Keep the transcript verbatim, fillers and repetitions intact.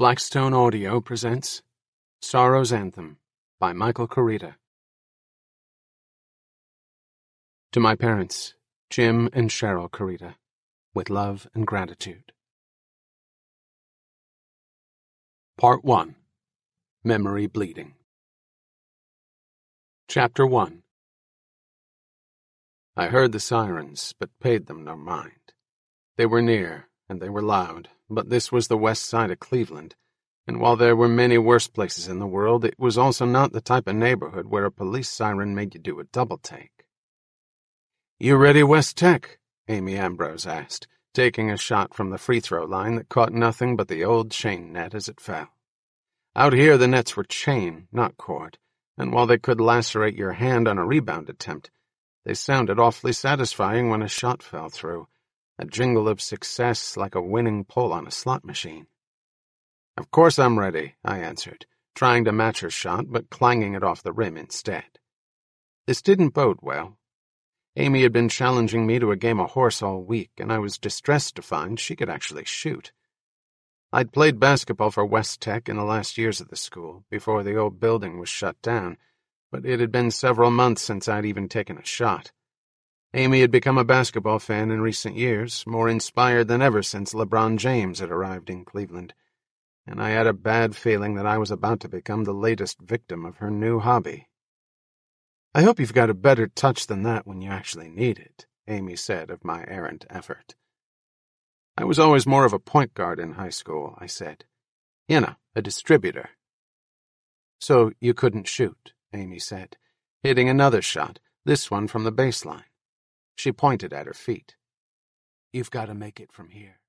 Blackstone Audio presents Sorrow's Anthem by Michael Kurita. To my parents, Jim and Cheryl Kurita, with love and gratitude. Part one. Memory Bleeding. Chapter one. I heard the sirens, but paid them no mind. They were near, and they were loud, but this was the west side of Cleveland, and while there were many worse places in the world, it was also not the type of neighborhood where a police siren made you do a double-take. "You ready, West Tech?" Amy Ambrose asked, taking a shot from the free-throw line that caught nothing but the old chain net as it fell. Out here the nets were chain, not cord, and while they could lacerate your hand on a rebound attempt, they sounded awfully satisfying when a shot fell through, a jingle of success like a winning pull on a slot machine. "Of course I'm ready," I answered, trying to match her shot but clanging it off the rim instead. This didn't bode well. Amy had been challenging me to a game of horse all week, and I was distressed to find she could actually shoot. I'd played basketball for West Tech in the last years of the school, before the old building was shut down, but it had been several months since I'd even taken a shot. Amy had become a basketball fan in recent years, more inspired than ever since LeBron James had arrived in Cleveland, and I had a bad feeling that I was about to become the latest victim of her new hobby. "I hope you've got a better touch than that when you actually need it," Amy said of my errant effort. "I was always more of a point guard in high school," I said. "You know, a distributor." "So you couldn't shoot," Amy said, hitting another shot, this one from the baseline. She pointed at her feet. "You've got to make it from here."